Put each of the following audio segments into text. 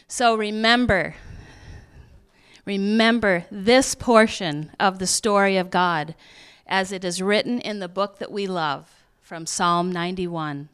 So remember this portion of the story of God as it is written in the book that we love from Psalm 91.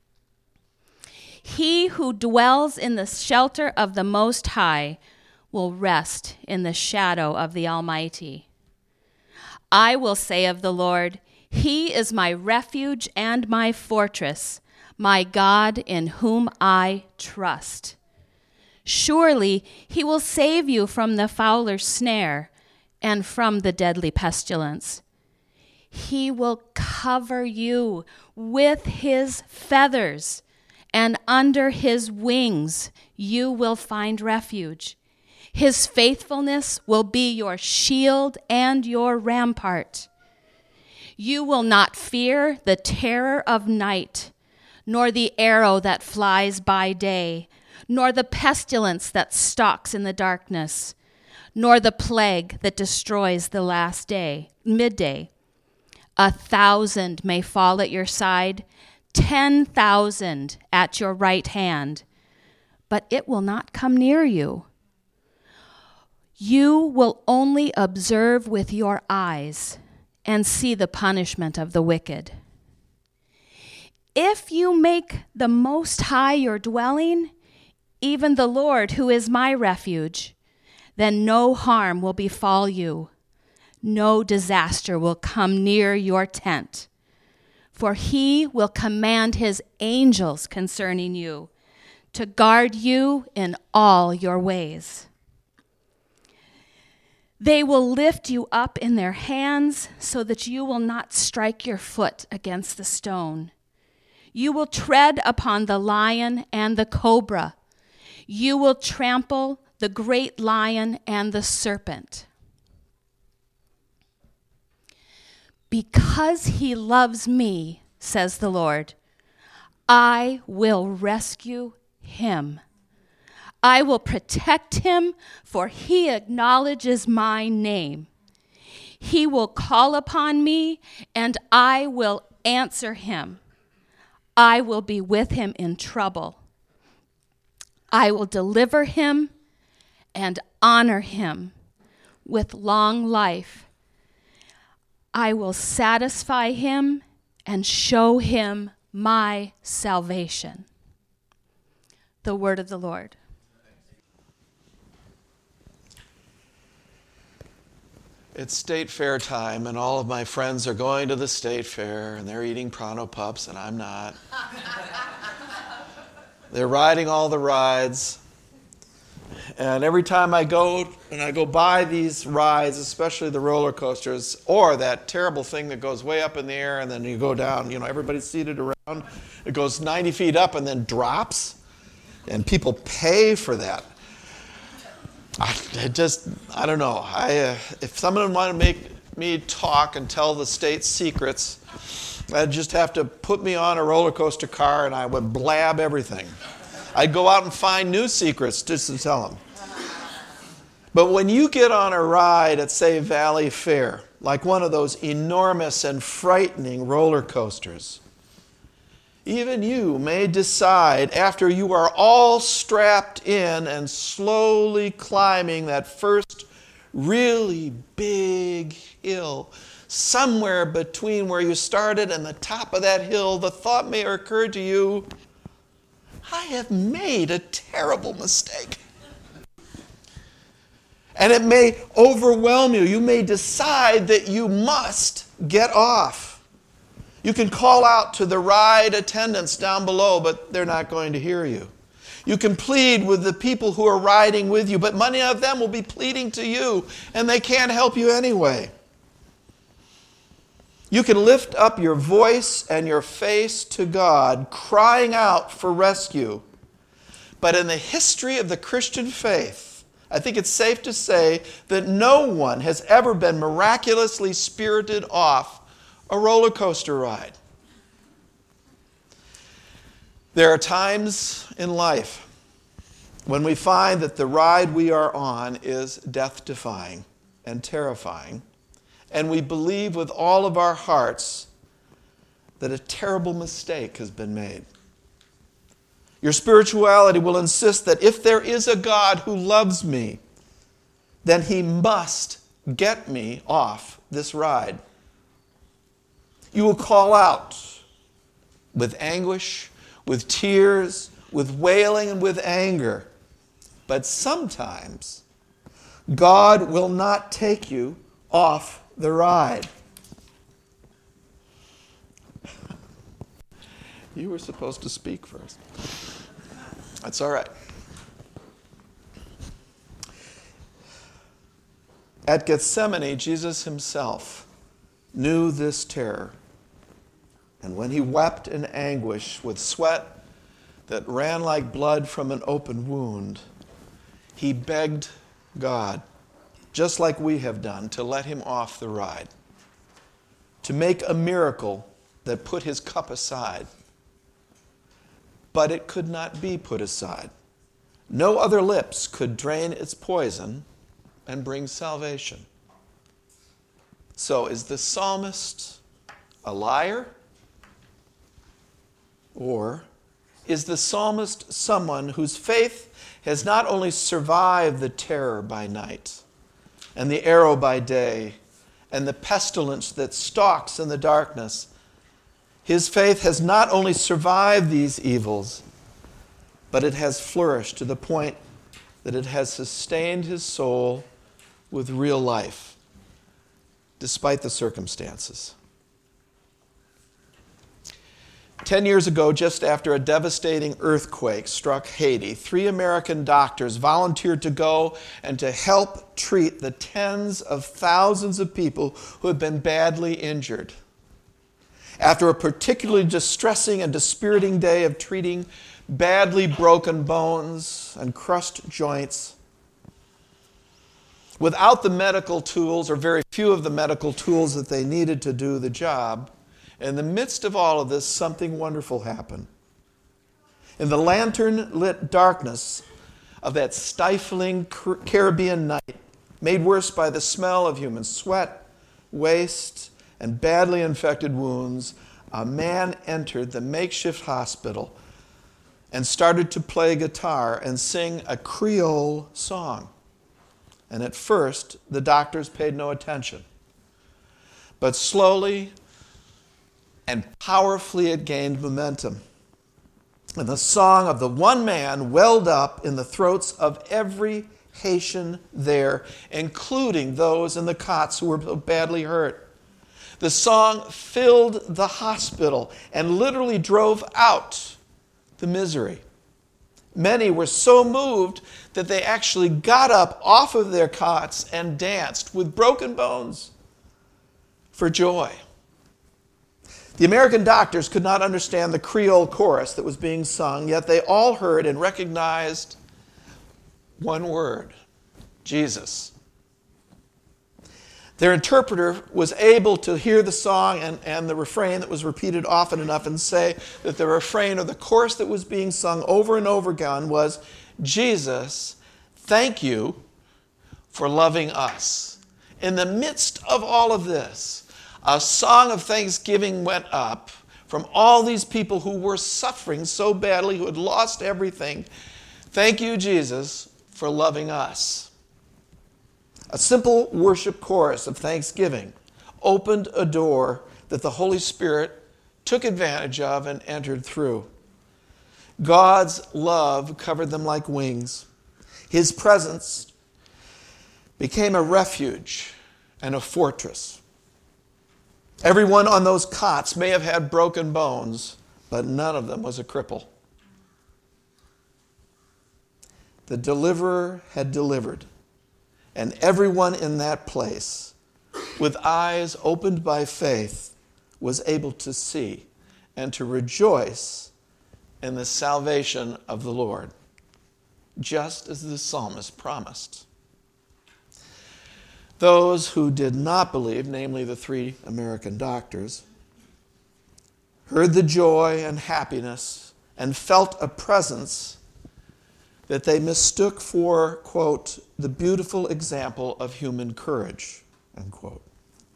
He who dwells in the shelter of the Most High will rest in the shadow of the Almighty. I will say of the Lord, He is my refuge and my fortress, my God in whom I trust. Surely He will save you from the fowler's snare and from the deadly pestilence. He will cover you with His feathers, and under His wings you will find refuge. His faithfulness will be your shield and your rampart. You will not fear the terror of night, nor the arrow that flies by day, nor the pestilence that stalks in the darkness, nor the plague that destroys the last day, midday. 1,000 may fall at your side, 10,000 at your right hand, but it will not come near you. You will only observe with your eyes and see the punishment of the wicked. If you make the Most High your dwelling, even the Lord who is my refuge, then no harm will befall you. No disaster will come near your tent. For He will command His angels concerning you to guard you in all your ways. They will lift you up in their hands so that you will not strike your foot against the stone. You will tread upon the lion and the cobra. You will trample the great lion and the serpent. Because He loves me, says the Lord, I will rescue him. I will protect him, for he acknowledges my name. He will call upon me, and I will answer him. I will be with him in trouble. I will deliver him and honor him with long life. I will satisfy him and show him my salvation. The word of the Lord. It's state fair time, and all of my friends are going to the state fair, and they're eating Pronto Pups, and I'm not. They're riding all the rides. And every time I go by these rides, especially the roller coasters, or that terrible thing that goes way up in the air and then you go down, everybody's seated around, it goes 90 feet up and then drops, and people pay for that. I don't know. If someone wanted to make me talk and tell the state's secrets, I'd just have to put me on a roller coaster car and I would blab everything. I'd go out and find new secrets just to tell them. But when you get on a ride at, say, Valley Fair, like one of those enormous and frightening roller coasters, even you may decide, after you are all strapped in and slowly climbing that first really big hill, somewhere between where you started and the top of that hill, the thought may occur to you, I have made a terrible mistake. And it may overwhelm you. You may decide that you must get off. You can call out to the ride attendants down below, but they're not going to hear you. You can plead with the people who are riding with you, but many of them will be pleading to you, and they can't help you anyway. You can lift up your voice and your face to God, crying out for rescue. But in the history of the Christian faith, I think it's safe to say that no one has ever been miraculously spirited off a roller coaster ride. There are times in life when we find that the ride we are on is death-defying and terrifying, and we believe with all of our hearts that a terrible mistake has been made. Your spirituality will insist that if there is a God who loves me, then he must get me off this ride. You will call out with anguish, with tears, with wailing, and with anger. But sometimes God will not take you off the ride. You were supposed to speak first. That's all right. At Gethsemane, Jesus himself knew this terror. And when he wept in anguish with sweat that ran like blood from an open wound, he begged God, just like we have done, to let him off the ride, to make a miracle that put his cup aside. But it could not be put aside. No other lips could drain its poison and bring salvation. So is the psalmist a liar? Or is the psalmist someone whose faith has not only survived the terror by night and the arrow by day and the pestilence that stalks in the darkness? His faith has not only survived these evils, but it has flourished to the point that it has sustained his soul with real life, despite the circumstances. 10 years ago, just after a devastating earthquake struck Haiti, 3 American doctors volunteered to go and to help treat the tens of thousands of people who had been badly injured. After a particularly distressing and dispiriting day of treating badly broken bones and crushed joints, without the medical tools, or very few of the medical tools that they needed to do the job, in the midst of all of this, something wonderful happened. In the lantern-lit darkness of that stifling Caribbean night, made worse by the smell of human sweat, waste, and badly infected wounds, a man entered the makeshift hospital and started to play guitar and sing a Creole song. And at first, the doctors paid no attention. But slowly and powerfully it gained momentum. And the song of the one man welled up in the throats of every Haitian there, including those in the cots who were badly hurt. The song filled the hospital and literally drove out the misery. Many were so moved that they actually got up off of their cots and danced with broken bones for joy. The American doctors could not understand the Creole chorus that was being sung, yet they all heard and recognized one word: Jesus. Their interpreter was able to hear the song and the refrain that was repeated often enough and say that the refrain or the chorus that was being sung over and over again was, Jesus, thank you for loving us. In the midst of all of this, a song of thanksgiving went up from all these people who were suffering so badly, who had lost everything. Thank you, Jesus, for loving us. A simple worship chorus of thanksgiving opened a door that the Holy Spirit took advantage of and entered through. God's love covered them like wings. His presence became a refuge and a fortress. Everyone on those cots may have had broken bones, but none of them was a cripple. The deliverer had delivered. And everyone in that place, with eyes opened by faith, was able to see and to rejoice in the salvation of the Lord, just as the psalmist promised. Those who did not believe, namely the 3 American doctors, heard the joy and happiness and felt a presence that they mistook for, quote, the beautiful example of human courage, unquote.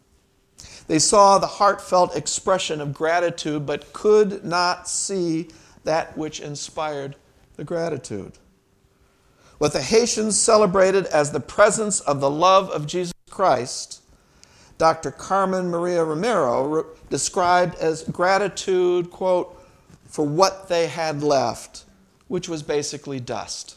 They saw the heartfelt expression of gratitude, but could not see that which inspired the gratitude. What the Haitians celebrated as the presence of the love of Jesus Christ, Dr. Carmen Maria Romero described as gratitude, quote, for what they had left, which was basically dust.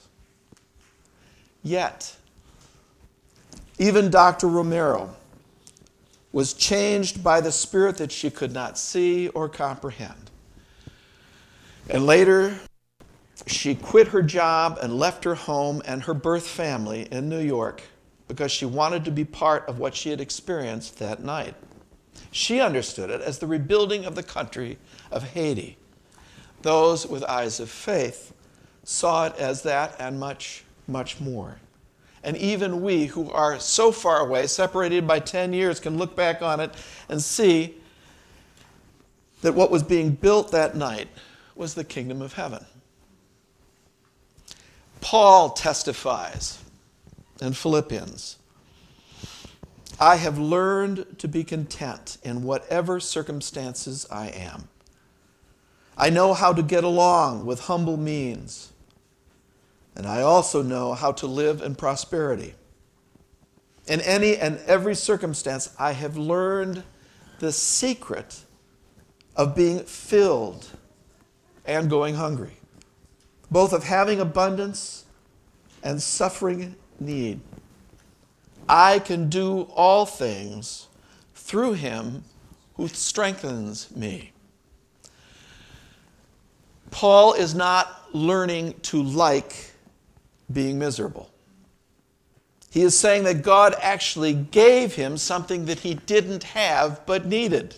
Yet, even Dr. Romero was changed by the Spirit that she could not see or comprehend. And later, she quit her job and left her home and her birth family in New York because she wanted to be part of what she had experienced that night. She understood it as the rebuilding of the country of Haiti. Those with eyes of faith saw it as that and much, much more. And even we who are so far away, separated by 10 years, can look back on it and see that what was being built that night was the kingdom of heaven. Paul testifies in Philippians, I have learned to be content in whatever circumstances I am. I know how to get along with humble means, and I also know how to live in prosperity. In any and every circumstance, I have learned the secret of being filled and going hungry, both of having abundance and suffering need. I can do all things through him who strengthens me. Paul is not learning to like being miserable. He is saying that God actually gave him something that he didn't have but needed.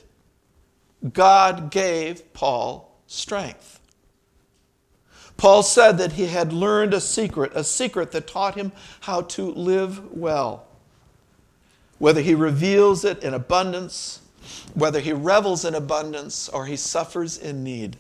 God gave Paul strength. Paul said that he had learned a secret that taught him how to live well. Whether he reveals it in abundance, whether he revels in abundance, or he suffers in need.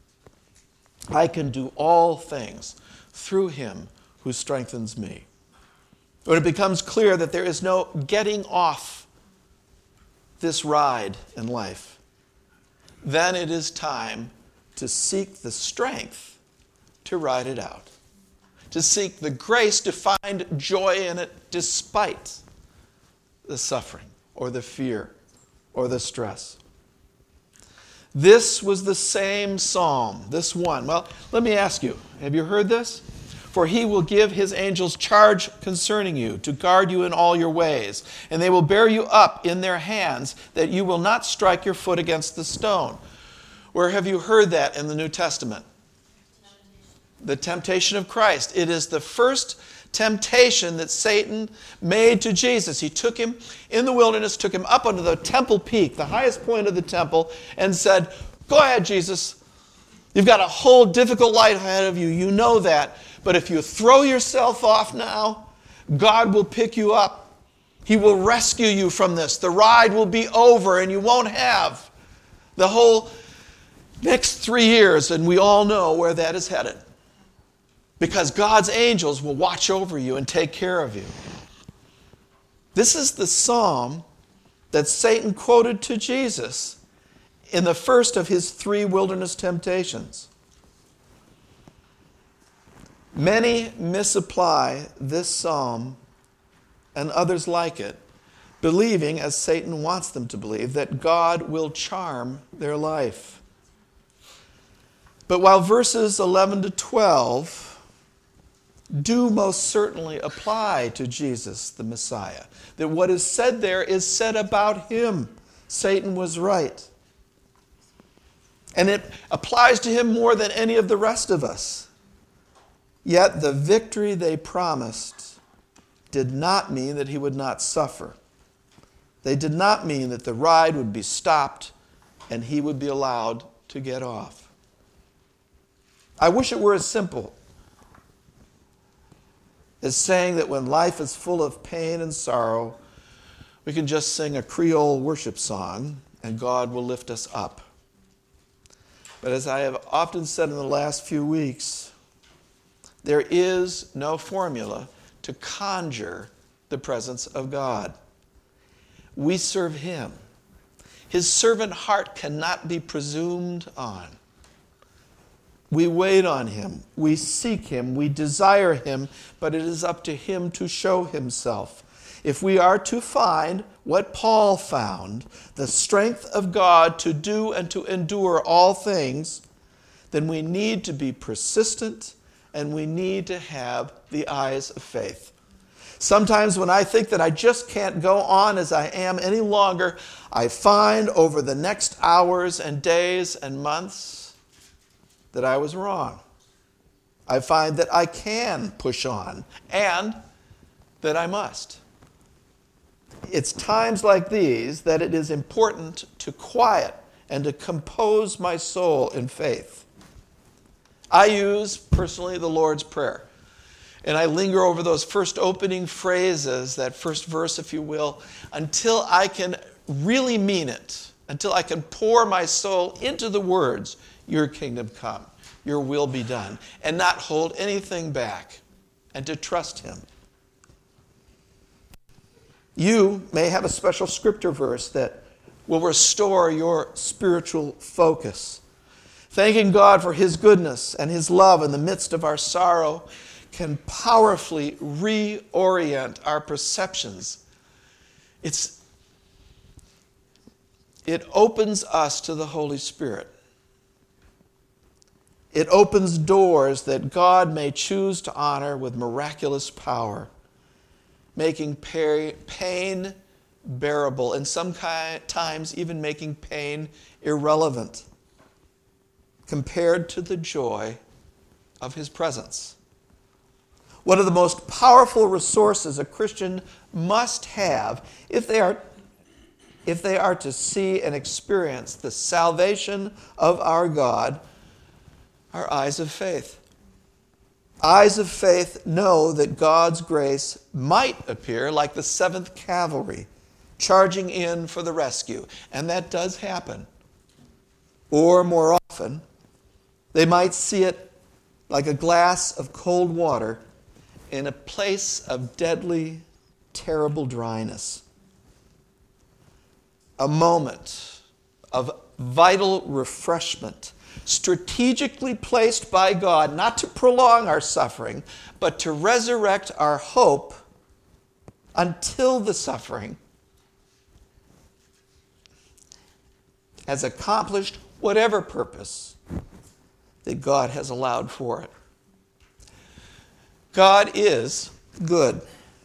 I can do all things through him who strengthens me. When it becomes clear that there is no getting off this ride in life, then it is time to seek the strength to ride it out, to seek the grace to find joy in it despite the suffering or the fear or the stress. This was the same psalm, this one. Well, let me ask you, have you heard this? For he will give his angels charge concerning you, to guard you in all your ways, and they will bear you up in their hands, that you will not strike your foot against the stone. Where have you heard that in the New Testament? The temptation of Christ. It is the first temptation that Satan made to Jesus. He took him in the wilderness, took him up onto the temple peak, the highest point of the temple, and said, go ahead, Jesus. You've got a whole difficult life ahead of you. You know that. But if you throw yourself off now, God will pick you up. He will rescue you from this. The ride will be over and you won't have the whole next 3 years. And we all know where that is headed. Because God's angels will watch over you and take care of you. This is the psalm that Satan quoted to Jesus in the first of his 3 wilderness temptations. Many misapply this psalm and others like it, believing, as Satan wants them to believe, that God will charm their life. But while verses 11 to 12 do most certainly apply to Jesus, the Messiah, that what is said there is said about him, Satan was right. And it applies to him more than any of the rest of us. Yet the victory they promised did not mean that he would not suffer. They did not mean that the ride would be stopped and he would be allowed to get off. I wish it were as simple as saying that when life is full of pain and sorrow, we can just sing a Creole worship song and God will lift us up. But as I have often said in the last few weeks, there is no formula to conjure the presence of God. We serve him. His servant heart cannot be presumed on. We wait on him, we seek him, we desire him, but it is up to him to show himself. If we are to find what Paul found, the strength of God to do and to endure all things, then we need to be persistent and we need to have the eyes of faith. Sometimes when I think that I just can't go on as I am any longer, I find over the next hours and days and months that I was wrong. I find that I can push on and that I must. It's times like these that it is important to quiet and to compose my soul in faith. I use, personally, the Lord's Prayer. And I linger over those first opening phrases, that first verse, if you will, until I can really mean it, until I can pour my soul into the words, your kingdom come, your will be done, and not hold anything back, and to trust him. You may have a special scripture verse that will restore your spiritual focus. Thanking God for his goodness and his love in the midst of our sorrow can powerfully reorient our perceptions. It opens us to the Holy Spirit. It opens doors that God may choose to honor with miraculous power, making pain bearable, and sometimes even making pain irrelevant compared to the joy of his presence. One of the most powerful resources a Christian must have if they are to see and experience the salvation of our God are eyes of faith. Eyes of faith know that God's grace might appear like the 7th Cavalry charging in for the rescue, and that does happen. Or more often, they might see it like a glass of cold water in a place of deadly, terrible dryness. A moment of vital refreshment, strategically placed by God, not to prolong our suffering, but to resurrect our hope until the suffering has accomplished whatever purpose that God has allowed for it. God is good.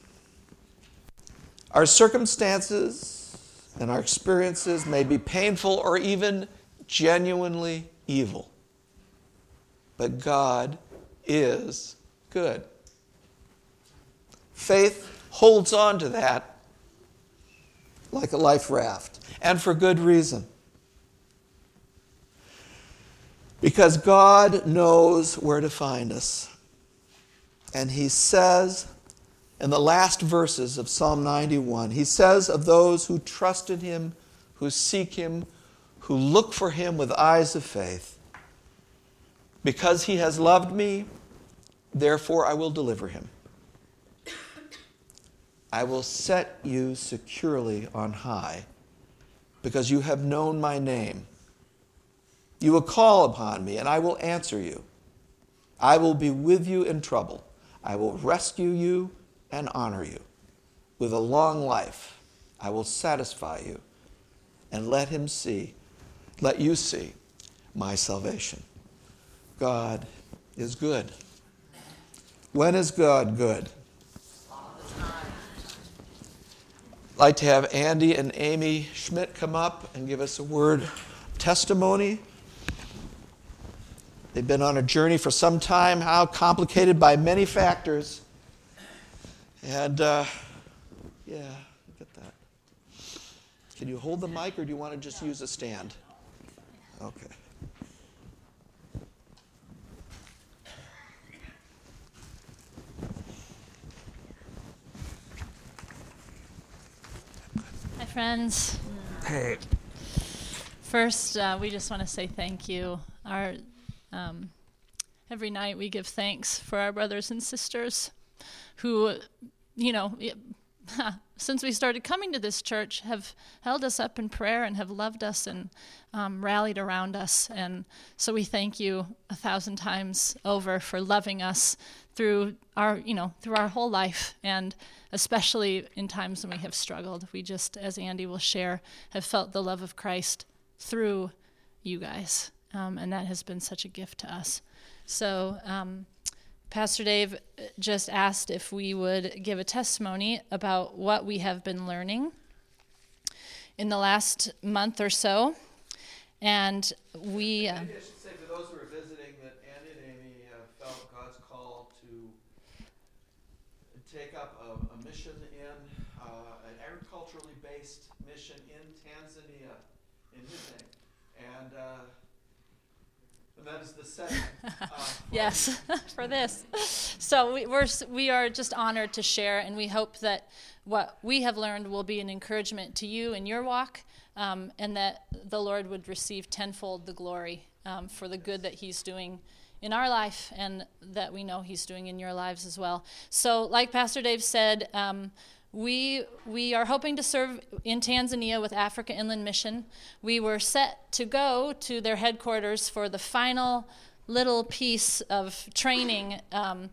Our circumstances and our experiences may be painful or even genuinely evil. But God is good. Faith holds on to that like a life raft, and for good reason. Because God knows where to find us. And he says in the last verses of Psalm 91, he says of those who trust in him, who seek him, who look for him with eyes of faith, because he has loved me, therefore I will deliver him. I will set you securely on high, because you have known my name. You will call upon me, and I will answer you. I will be with you in trouble. I will rescue you and honor you. With a long life, I will satisfy you and let you see my salvation. God is good. When is God good? All the time. I'd like to have Andy and Amy Schmidt come up and give us a word of testimony. They've been on a journey for some time, how complicated by many factors. And, get that. Can you hold the mic, or do you want to just use a stand? Okay. Hi, friends. Hey. First, we just want to say thank you. Every night we give thanks for our brothers and sisters who, since we started coming to this church, have held us up in prayer and have loved us and rallied around us. And so we thank you 1,000 times over for loving us through our whole life, and especially in times when we have struggled. We just, as Andy will share, have felt the love of Christ through you guys, and that has been such a gift to us. So Pastor Dave just asked if we would give a testimony about what we have been learning in the last month or so. And we... Maybe I should say, for those who are visiting, that Andy and Amy felt God's call to take up a mission in, an agriculturally based mission in Tanzania, in his name. And that is the setting. Yes, for this. So we are just honored to share, and we hope that what we have learned will be an encouragement to you in your walk, and that the Lord would receive tenfold the glory for the good that he's doing in our life, and that we know he's doing in your lives as well. So like Pastor Dave said, we are hoping to serve in Tanzania with Africa Inland Mission. We were set to go to their headquarters for the final little piece of training, and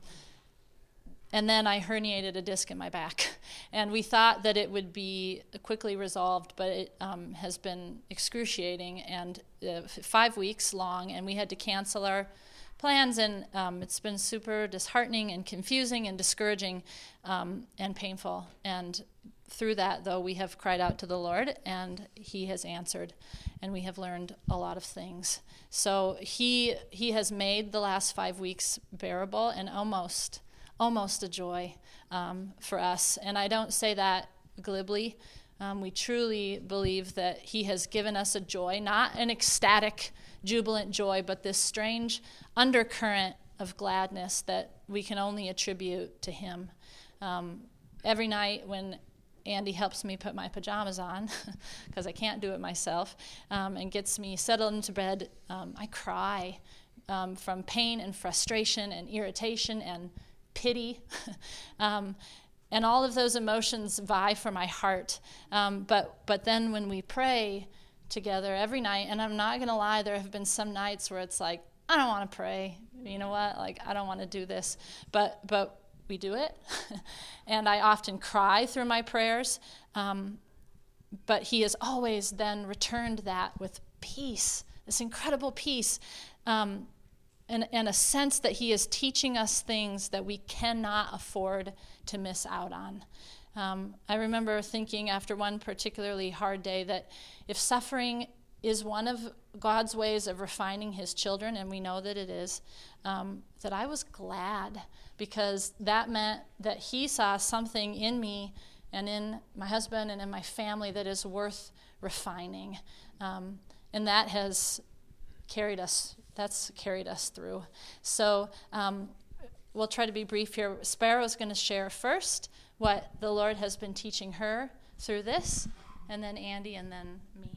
then I herniated a disc in my back. And we thought that it would be quickly resolved, but it has been excruciating and 5 weeks long, and we had to cancel our plans, and it's been super disheartening and confusing and discouraging and painful. And through that, though, we have cried out to the Lord, and he has answered, and we have learned a lot of things. So he has made the last 5 weeks bearable and almost a joy for us. And I don't say that glibly. We truly believe that he has given us a joy, not an ecstatic, jubilant joy, but this strange undercurrent of gladness that we can only attribute to him. Every night when Andy helps me put my pajamas on, because I can't do it myself, and gets me settled into bed, I cry from pain and frustration and irritation and pity. And all of those emotions vie for my heart. But then when we pray together every night, and I'm not going to lie, there have been some nights where it's like, I don't want to pray. You know what? Like, I don't want to do this. But we do it. And I often cry through my prayers. But he has always then returned that with peace, this incredible peace. And a sense that he is teaching us things that we cannot afford to miss out on. I remember thinking after one particularly hard day that if suffering is one of God's ways of refining his children, and we know that it is, that I was glad, because that meant that he saw something in me and in my husband and in my family that is worth refining. And that has carried us through. So we'll try to be brief here. Sparrow's going to share first what the Lord has been teaching her through this, and then Andy, and then me.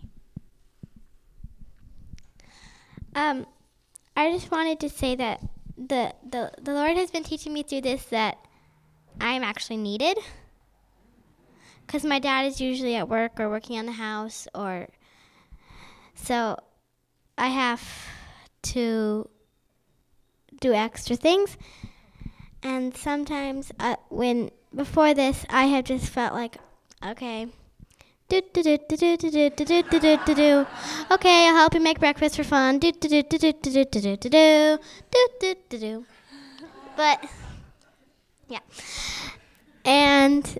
I just wanted to say that the Lord has been teaching me through this that I'm actually needed, because my dad is usually at work or working on the house, or so I have to do extra things. And sometimes before this, I have just felt like, okay, okay, I'll help you make breakfast for fun, but yeah. And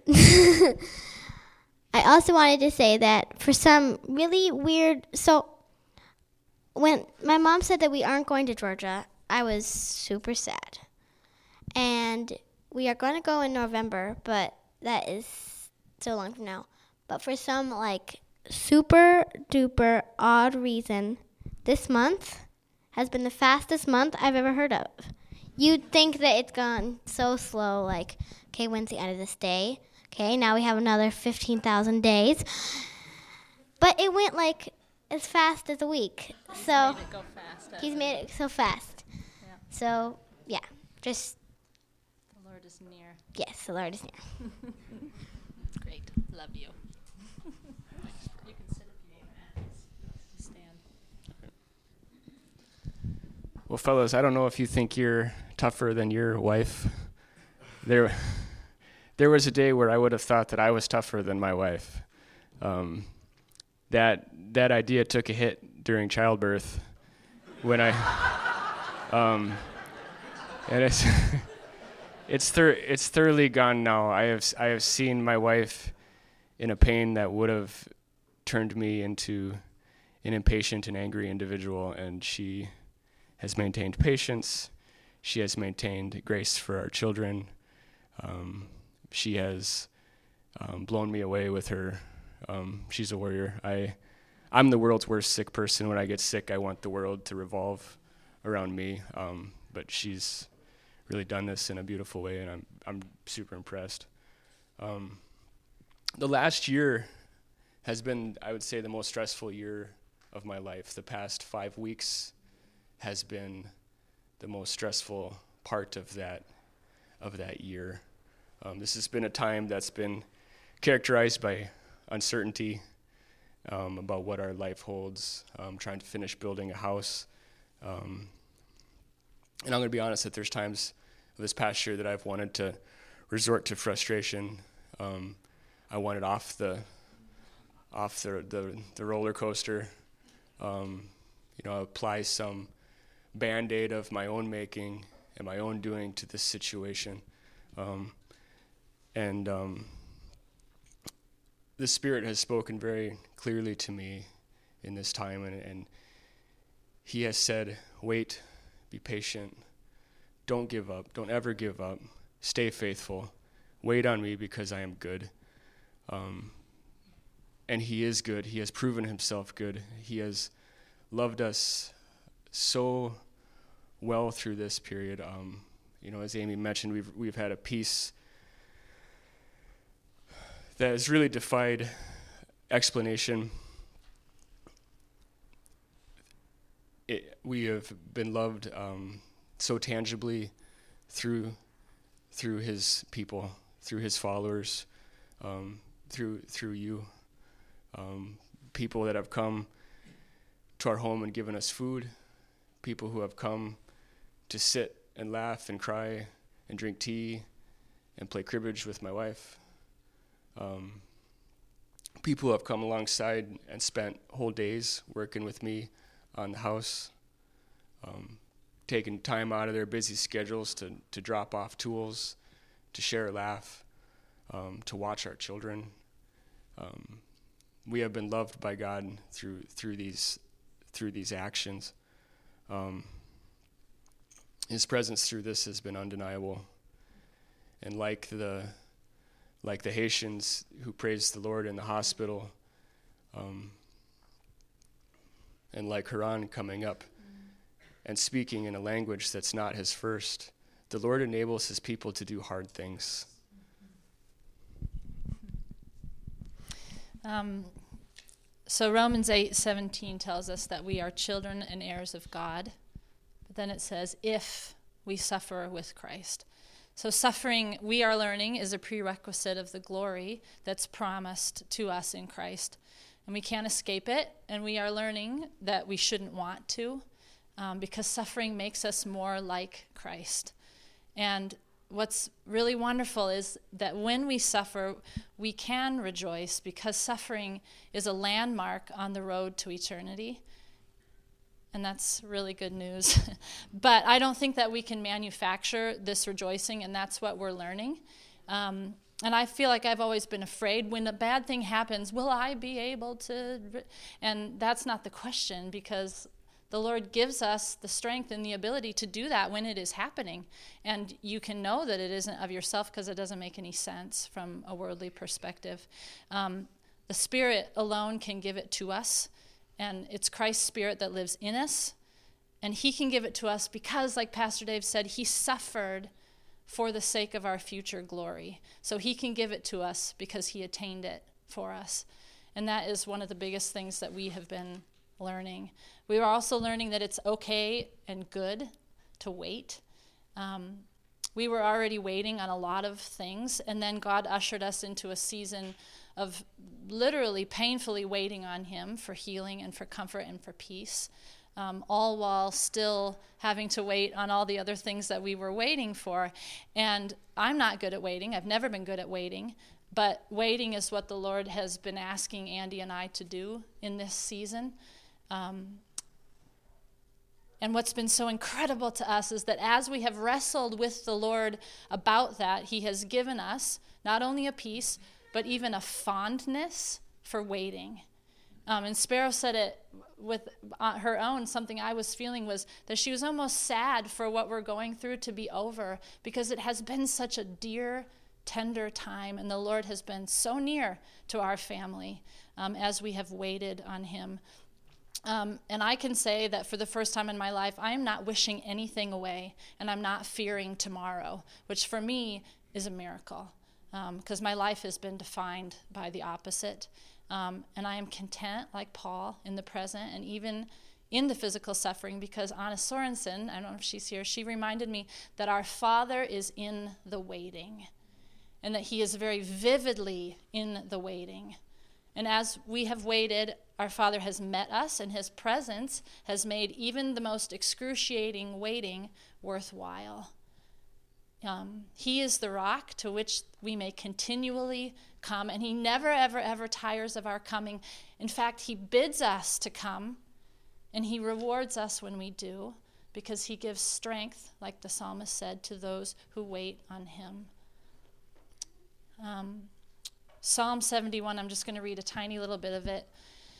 I also wanted to say that for some really weird, so when my mom said that we aren't going to Georgia, I was super sad. And we are going to go in November, but that is so long from now. But for some, like, super duper odd reason, this month has been the fastest month I've ever heard of. You'd think that it's gone so slow, like, okay, when's the end of this day? Okay, now we have another 15,000 days. But it went, like, as fast as a week. So Made it go fast. he's made it so fast. Yeah. So, yeah, just, The Lord is near. yes, the Lord is near. Great. Love you. You can sit if you want. Stand. Well, fellas, I don't know if you think you're tougher than your wife. There was a day where I would have thought that I was tougher than my wife. That idea took a hit during childbirth when I, and it's thoroughly gone now. I have seen my wife in a pain that would have turned me into an impatient and angry individual, and she has maintained patience. She has maintained grace for our children. She has blown me away with her. She's a warrior. I'm the world's worst sick person. When I get sick, I want the world to revolve around me. But she's really done this in a beautiful way, and I'm super impressed. The last year has been, I would say, the most stressful year of my life. The past 5 weeks has been the most stressful part of that year. This has been a time that's been characterized by uncertainty about what our life holds, trying to finish building a house. And I'm going to be honest that there's times this past year that I've wanted to resort to frustration. I wanted off the roller coaster, apply some Band-Aid of my own making and my own doing to this situation. The Spirit has spoken very clearly to me in this time, and He has said, wait, be patient, don't give up, don't ever give up, stay faithful, wait on me because I am good. And He is good. He has proven Himself good. He has loved us so well through this period. As Amy mentioned, we've had a peace that has really defied explanation. We have been loved so tangibly through His people, through His followers, through you, people that have come to our home and given us food, people who have come to sit and laugh and cry and drink tea and play cribbage with my wife. People who have come alongside and spent whole days working with me on the house, taking time out of their busy schedules to drop off tools, to share a laugh, to watch our children. We have been loved by God through these actions. His presence through this has been undeniable, and like the Haitians who praised the Lord in the hospital, and like Haran coming up and speaking in a language that's not his first, the Lord enables His people to do hard things. So Romans 8:17 tells us that we are children and heirs of God. But then it says, if we suffer with Christ. So suffering, we are learning, is a prerequisite of the glory that's promised to us in Christ. And we can't escape it, and we are learning that we shouldn't want to, because suffering makes us more like Christ. And what's really wonderful is that when we suffer, we can rejoice, because suffering is a landmark on the road to eternity. And that's really good news. But I don't think that we can manufacture this rejoicing, and that's what we're learning. And I feel like I've always been afraid when a bad thing happens, will I be able to? And that's not the question, because the Lord gives us the strength and the ability to do that when it is happening. And you can know that it isn't of yourself, because it doesn't make any sense from a worldly perspective. The Spirit alone can give it to us. And it's Christ's Spirit that lives in us. And He can give it to us because, like Pastor Dave said, He suffered for the sake of our future glory. So He can give it to us because He attained it for us. And that is one of the biggest things that we have been learning. We are also learning that it's okay and good to wait. We were already waiting on a lot of things, and then God ushered us into a season of literally painfully waiting on him for healing and for comfort and for peace, all while still having to wait on all the other things that we were waiting for. And I'm not good at waiting. I've never been good at waiting, but waiting is what the Lord has been asking Andy and I to do in this season. And what's been so incredible to us is that as we have wrestled with the Lord about that, he has given us not only a peace, but even a fondness for waiting. And Sparrow said it with her own. Something I was feeling was that she was almost sad for what we're going through to be over, because it has been such a dear, tender time, and the Lord has been so near to our family as we have waited on him. And I can say that for the first time in my life, I am not wishing anything away, and I'm not fearing tomorrow, which for me is a miracle, because my life has been defined by the opposite. And I am content, like Paul, in the present, and even in the physical suffering, because Anna Sorensen, I don't know if she's here, she reminded me that our Father is in the waiting, and that he is very vividly in the waiting. And as we have waited, our Father has met us, and his presence has made even the most excruciating waiting worthwhile. He is the rock to which we may continually come, and he never, ever, ever tires of our coming. In fact, he bids us to come, and he rewards us when we do, because he gives strength, like the psalmist said, to those who wait on him. Psalm 71, I'm just going to read a tiny little bit of it,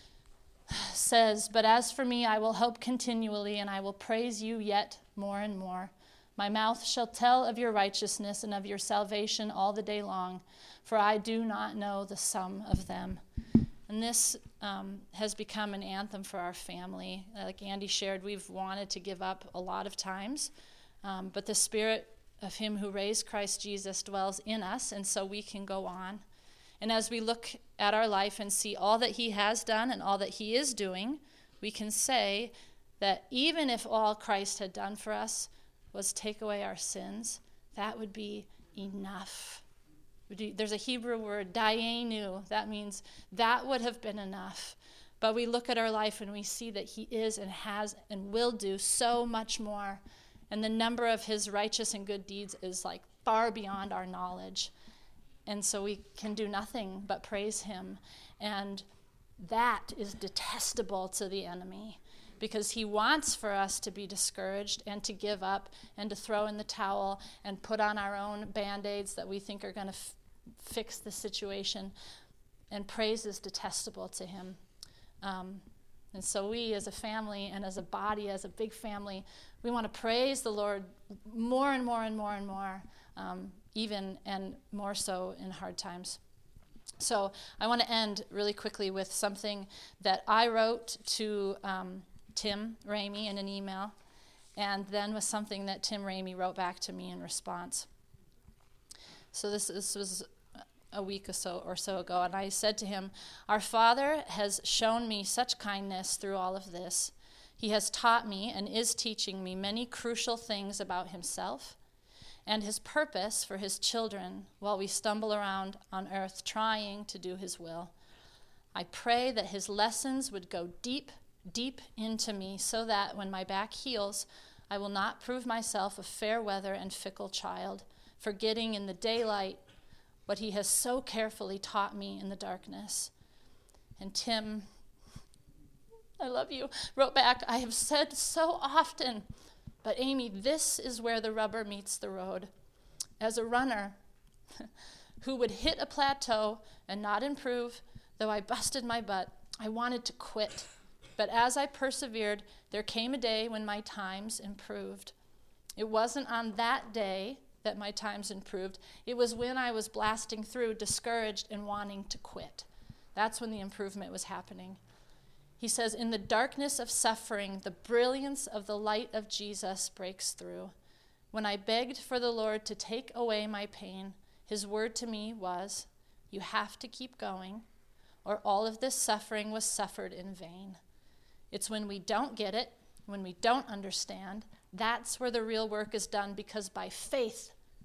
says, "But as for me, I will hope continually, and I will praise you yet more and more. My mouth shall tell of your righteousness and of your salvation all the day long, for I do not know the sum of them." And this has become an anthem for our family. Like Andy shared, we've wanted to give up a lot of times, but the Spirit of him who raised Christ Jesus dwells in us, and so we can go on. And as we look at our life and see all that he has done and all that he is doing, we can say that even if all Christ had done for us was take away our sins, that would be enough. There's a Hebrew word, dayenu, that means that would have been enough. But we look at our life and we see that he is and has and will do so much more. And the number of his righteous and good deeds is like far beyond our knowledge. And so we can do nothing but praise him. And that is detestable to the enemy, because he wants for us to be discouraged and to give up and to throw in the towel and put on our own Band-Aids that we think are going to fix the situation. And praise is detestable to him. And so we as a family and as a body, as a big family, we want to praise the Lord more and more and more and more, even and more so in hard times. So I want to end really quickly with something that I wrote to Tim Ramey in an email, and then with something that Tim Ramey wrote back to me in response. So this was a week or so ago, and I said to him, "Our Father has shown me such kindness through all of this. He has taught me and is teaching me many crucial things about himself and his purpose for his children while we stumble around on earth trying to do his will. I pray that his lessons would go deep, deep into me, so that when my back heals, I will not prove myself a fair weather and fickle child, forgetting in the daylight what he has so carefully taught me in the darkness." And Tim, I love you, wrote back, "I have said so often, but Amy, this is where the rubber meets the road. As a runner who would hit a plateau and not improve, though I busted my butt, I wanted to quit. But as I persevered, there came a day when my times improved. It wasn't on that day that my times improved. It was when I was blasting through, discouraged and wanting to quit. That's when the improvement was happening." He says, "In the darkness of suffering, the brilliance of the light of Jesus breaks through. When I begged for the Lord to take away my pain, his word to me was, 'You have to keep going, or all of this suffering was suffered in vain.' It's when we don't get it, when we don't understand, that's where the real work is done, because by faith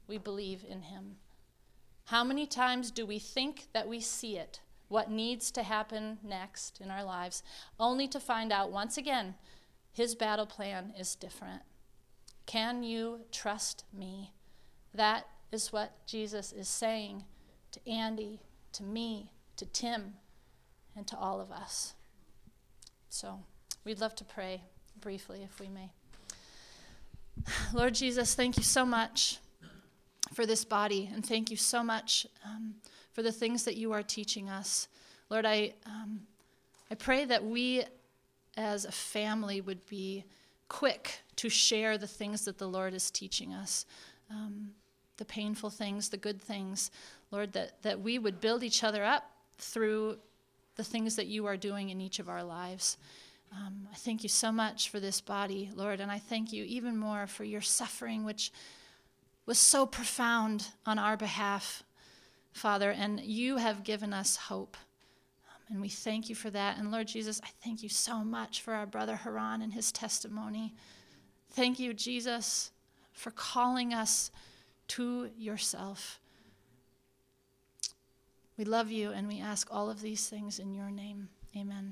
we believe in him? How many times do we think that we see it, what needs to happen next in our lives, only to find out once again his battle plan is different? Can you trust me? That is what Jesus is saying to Andy, to me, to Tim, and to all of us. So we'd love to pray briefly, if we may. Lord Jesus, thank you so much for this body, and thank you so much for the things that you are teaching us. Lord, I pray that we as a family would be quick to share the things that the Lord is teaching us, the painful things, the good things. Lord, that we would build each other up through the things that you are doing in each of our lives. I thank you so much for this body, Lord, and I thank you even more for your suffering, which was so profound on our behalf, Father, and you have given us hope. And we thank you for that. And Lord Jesus, I thank you so much for our brother Haran and his testimony. Thank you, Jesus, for calling us to yourself. We love you, and we ask all of these things in your name. Amen.